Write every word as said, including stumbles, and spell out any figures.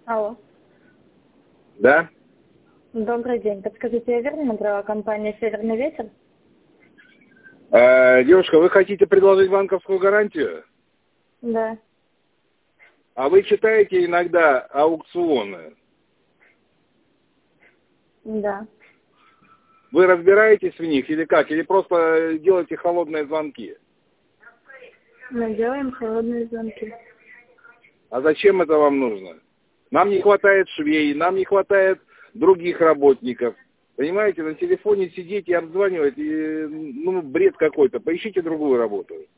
Алло. Да? Добрый день. Подскажите, я верно набрала компанию «Северный ветер»? Э, девушка, вы хотите предложить банковскую гарантию? Да. А вы читаете иногда аукционы? Да. Вы разбираетесь в них или как? Или просто делаете холодные звонки? Мы делаем холодные звонки. А зачем это вам нужно? Нам не хватает швей, нам не хватает других работников. Понимаете, на телефоне сидеть и обзванивать, и, ну, бред какой-то. Поищите другую работу.